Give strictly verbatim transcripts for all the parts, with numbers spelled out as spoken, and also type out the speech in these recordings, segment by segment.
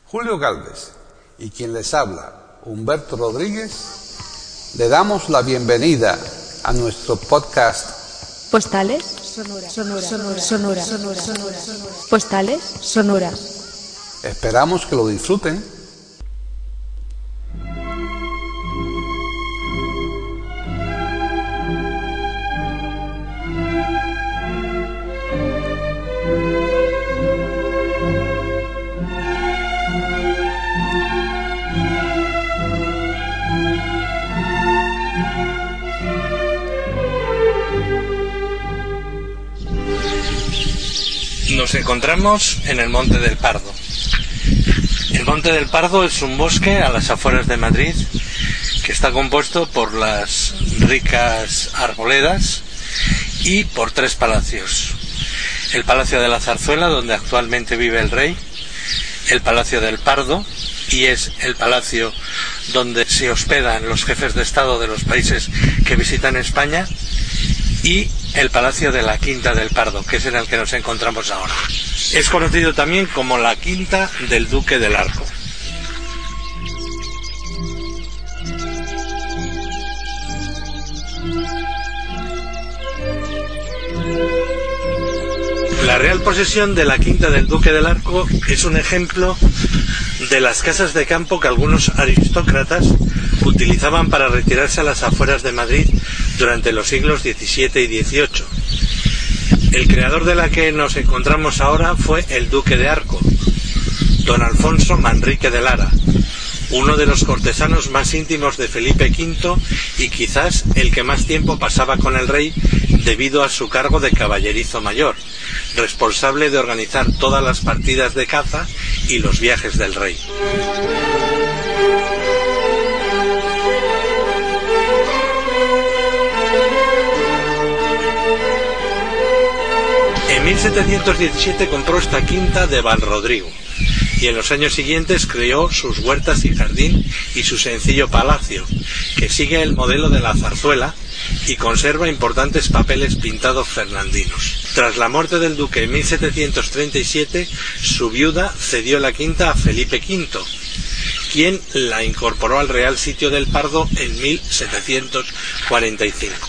Julio Gálvez y quien les habla, Humberto Rodríguez, le damos la bienvenida a nuestro podcast Postales Sonora, Sonora, Sonora, Sonora, Sonora, Sonora, Postales Sonora. Esperamos que lo disfruten. Nos encontramos en el Monte del Pardo. El Monte del Pardo es un bosque a las afueras de Madrid que está compuesto por las ricas arboledas y por tres palacios. El Palacio de la Zarzuela, donde actualmente vive el rey, el Palacio del Pardo, y es el palacio donde se hospedan los jefes de Estado de los países que visitan España, y el Palacio de la Quinta del Pardo, que es en el que nos encontramos ahora. Es conocido también como la Quinta del Duque del Arco. La real posesión de la Quinta del Duque del Arco es un ejemplo de las casas de campo que algunos aristócratas utilizaban para retirarse a las afueras de Madrid durante los siglos diecisiete y dieciocho. El creador de la que nos encontramos ahora fue el Duque de Arco, don Alfonso Manrique de Lara, uno de los cortesanos más íntimos de Felipe quinto y quizás el que más tiempo pasaba con el rey debido a su cargo de caballerizo mayor, responsable de organizar todas las partidas de caza y los viajes del rey. En mil setecientos diecisiete compró esta quinta de Valrodrigo y en los años siguientes creó sus huertas y jardín y su sencillo palacio, que sigue el modelo de la zarzuela y conserva importantes papeles pintados fernandinos. Tras la muerte del duque en mil setecientos treinta y siete, su viuda cedió la quinta a Felipe quinto, quien la incorporó al Real Sitio del Pardo en mil setecientos cuarenta y cinco.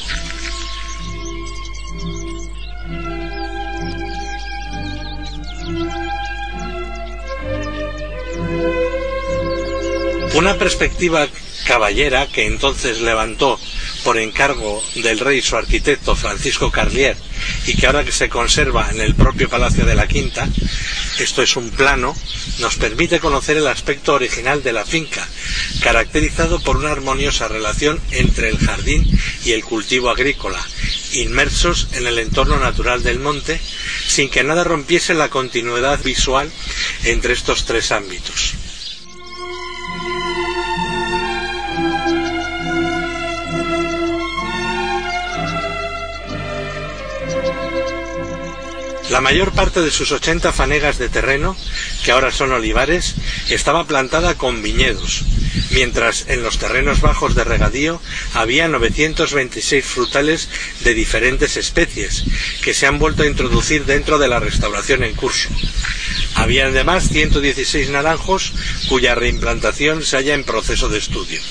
Una perspectiva caballera que entonces levantó por encargo del rey su arquitecto Francisco Carlier y que ahora que se conserva en el propio Palacio de la Quinta, esto es un plano, nos permite conocer el aspecto original de la finca, caracterizado por una armoniosa relación entre el jardín y el cultivo agrícola, inmersos en el entorno natural del monte, sin que nada rompiese la continuidad visual entre estos tres ámbitos. La mayor parte de sus ochenta fanegas de terreno, que ahora son olivares, estaba plantada con viñedos, mientras en los terrenos bajos de regadío había novecientos veintiséis frutales de diferentes especies, que se han vuelto a introducir dentro de la restauración en curso. Había además ciento dieciséis naranjos, cuya reimplantación se halla en proceso de estudio.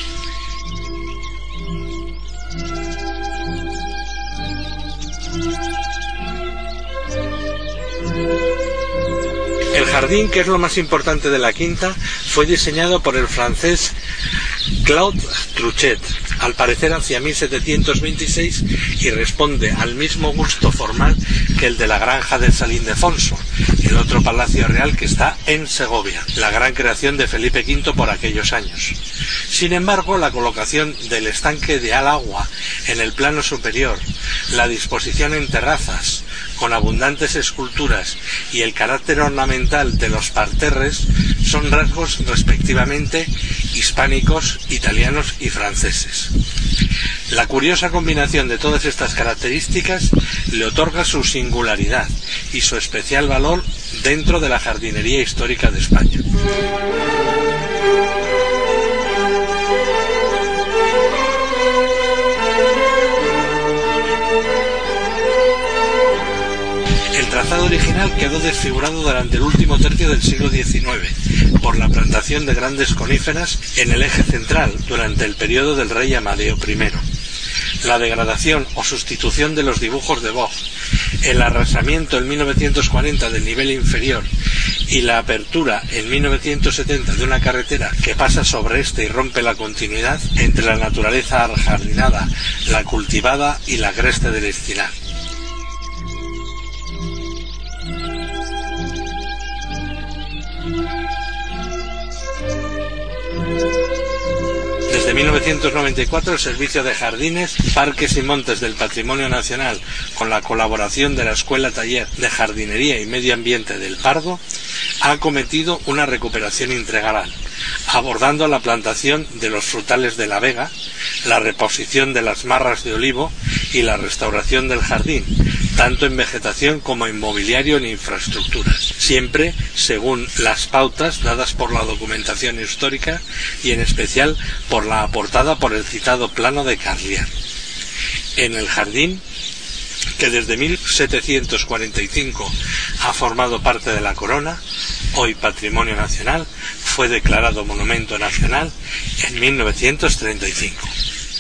El jardín, que es lo más importante de la quinta, fue diseñado por el francés Claude Truchet, al parecer hacia mil setecientos veintiséis, y responde al mismo gusto formal que el de la granja de San Ildefonso, el otro palacio real que está en Segovia, la gran creación de Felipe quinto por aquellos años. Sin embargo, la colocación del estanque de Al-Agua en el plano superior, la disposición en terrazas con abundantes esculturas y el carácter ornamental de los parterres son rasgos respectivamente hispánicos, italianos y franceses. La curiosa combinación de todas estas características le otorga su singularidad y su especial valor dentro de la jardinería histórica de España. trazado original quedó desfigurado durante el último tercio del siglo diecinueve por la plantación de grandes coníferas en el eje central durante el periodo del rey Amadeo primero. La degradación o sustitución de los dibujos de Vogt, el arrasamiento en mil novecientos cuarenta del nivel inferior y la apertura en mil novecientos setenta de una carretera que pasa sobre este y rompe la continuidad entre la naturaleza ajardinada, la cultivada y la agreste del Escinar. Desde mil novecientos noventa y cuatro el Servicio de Jardines, Parques y Montes del Patrimonio Nacional, con la colaboración de la Escuela Taller de Jardinería y Medio Ambiente del Pardo, ha acometido una recuperación integral, abordando la plantación de los frutales de la Vega, la reposición de las marras de olivo y la restauración del jardín, tanto en vegetación como en mobiliario en infraestructuras, siempre según las pautas dadas por la documentación histórica y en especial por la aportada por el citado plano de Carlier. En el jardín, que desde mil setecientos cuarenta y cinco ha formado parte de la Corona, hoy Patrimonio Nacional, fue declarado Monumento Nacional en mil novecientos treinta y cinco.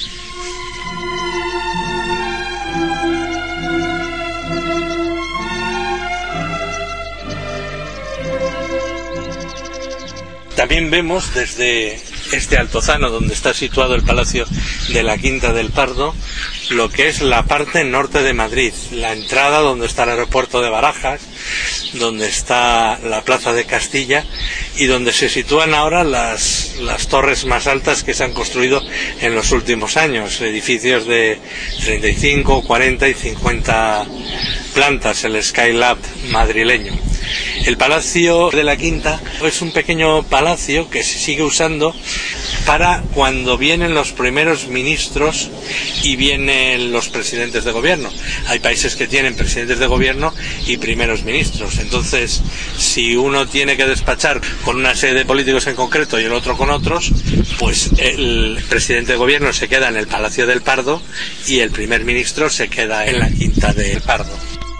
También vemos desde este altozano donde está situado el Palacio de la Quinta del Pardo lo que es la parte norte de Madrid, la entrada donde está el aeropuerto de Barajas, donde está la Plaza de Castilla y donde se sitúan ahora las, las torres más altas que se han construido en los últimos años, edificios de treinta y cinco, cuarenta y cincuenta plantas, el Skylab madrileño. El Palacio de la Quinta es un pequeño palacio que se sigue usando para cuando vienen los primeros ministros y vienen los presidentes de gobierno. Hay países que tienen presidentes de gobierno y primeros ministros. Entonces, si uno tiene que despachar con una serie de políticos en concreto y el otro con otros, pues el presidente de gobierno se queda en el Palacio del Pardo y el primer ministro se queda en la Quinta del Pardo.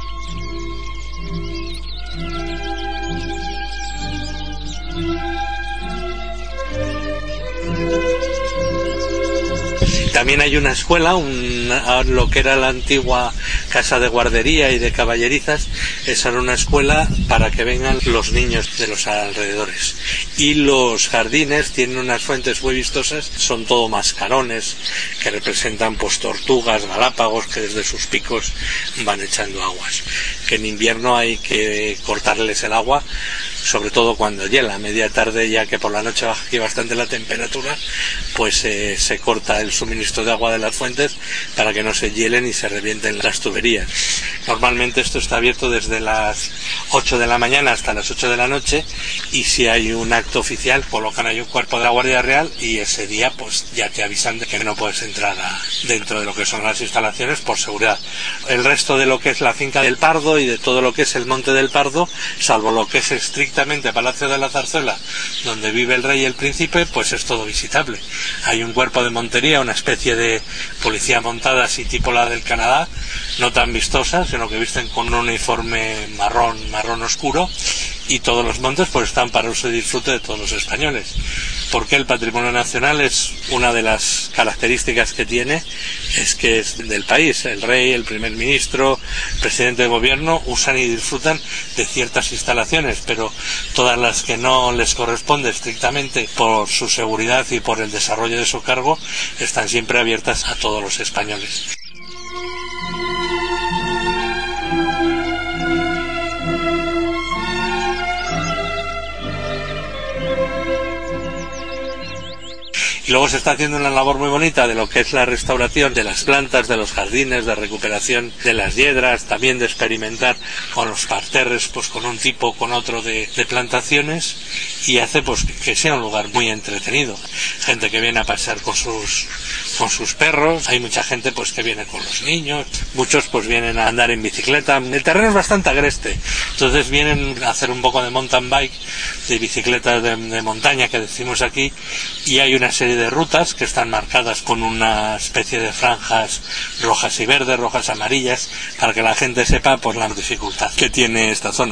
También hay una escuela, una, lo que era la antigua casa de guardería y de caballerizas, esa era una escuela para que vengan los niños de los alrededores. Y los jardines tienen unas fuentes muy vistosas, son todo mascarones que representan pues tortugas, galápagos que desde sus picos van echando aguas. Que en invierno hay que cortarles el agua, sobre todo cuando hiela, a media tarde, ya que por la noche baja aquí bastante la temperatura, pues eh, se corta el suministro de agua de las fuentes para que no se hielen y se revienten las tuberías. Normalmente esto está abierto desde las ocho de la mañana hasta las ocho de la noche y si hay un acto oficial colocan ahí un cuerpo de la Guardia Real y ese día pues ya te avisan de que no puedes entrar a, dentro de lo que son las instalaciones por seguridad. El resto de lo que es la finca del Pardo y de todo lo que es el Monte del Pardo, salvo lo que es estrictamente Palacio de la Zarzuela, donde vive el rey y el príncipe, pues es todo visitable. Hay un cuerpo de montería, una especie de policía montada así tipo la del Canadá, no tan vistosa, sino que visten con un uniforme marrón, marrón oscuro, y todos los montes pues están para uso y disfrute de todos los españoles. Porque el patrimonio nacional es una de las características que tiene, es que es del país. El rey, el primer ministro, el presidente de gobierno usan y disfrutan de ciertas instalaciones, pero todas las que no les corresponde estrictamente por su seguridad y por el desarrollo de su cargo están siempre abiertas a todos los españoles. Y luego se está haciendo una labor muy bonita de lo que es la restauración de las plantas, de los jardines, de recuperación de las hiedras, también de experimentar con los parterres, pues con un tipo o con otro de, de plantaciones, y hace pues que sea un lugar muy entretenido. Gente que viene a pasear con sus con sus perros, hay mucha gente pues que viene con los niños, muchos pues vienen a andar en bicicleta. El terreno es bastante agreste, entonces vienen a hacer un poco de mountain bike, de bicicletas de, de montaña que decimos aquí, y hay una serie de de rutas que están marcadas con una especie de franjas rojas y verdes, rojas y amarillas, para que la gente sepa pues la dificultad que tiene esta zona.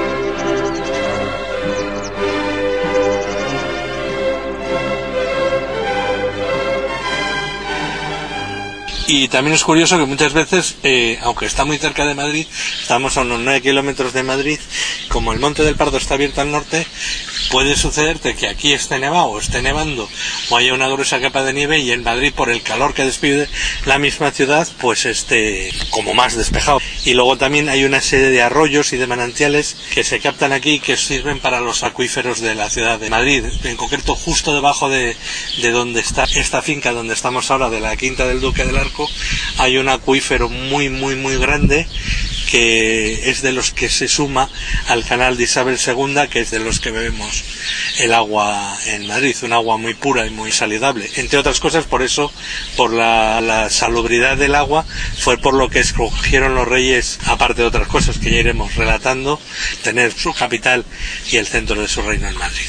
Y también es curioso que muchas veces, eh, aunque está muy cerca de Madrid, estamos a unos nueve kilómetros de Madrid, como el Monte del Pardo está abierto al norte, puede sucederte que aquí esté nevado o esté nevando o haya una gruesa capa de nieve, y en Madrid, por el calor que despide la misma ciudad, pues esté como más despejado. Y luego también hay una serie de arroyos y de manantiales que se captan aquí, que sirven para los acuíferos de la ciudad de Madrid. En concreto, justo debajo de, de donde está esta finca donde estamos ahora, de la Quinta del Duque del Arco, hay un acuífero muy muy muy grande que es de los que se suma al canal de Isabel segunda, que es de los que bebemos el agua en Madrid, un agua muy pura y muy saludable. Entre otras cosas, por eso, por la, la salubridad del agua, fue por lo que escogieron los reyes, aparte de otras cosas que ya iremos relatando, tener su capital y el centro de su reino en Madrid.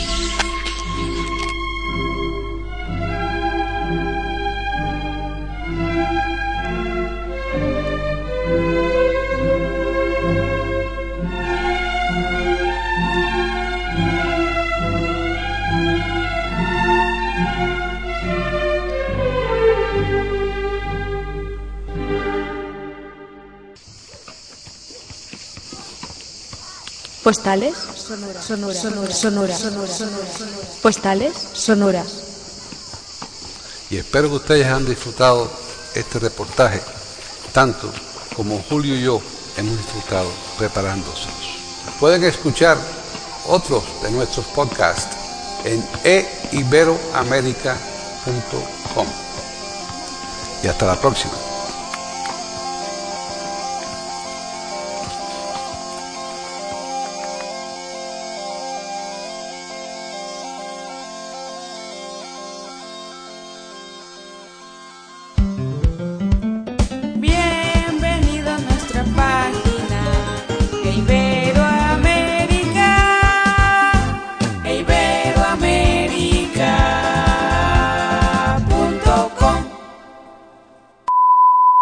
Postales Sonora, Sonora, Sonora, Sonora, Sonora, Postales Sonora. Y espero que ustedes hayan disfrutado este reportaje, tanto como Julio y yo hemos disfrutado preparándose. Pueden escuchar otros de nuestros podcasts en e iberoamerica punto com. Y hasta la próxima.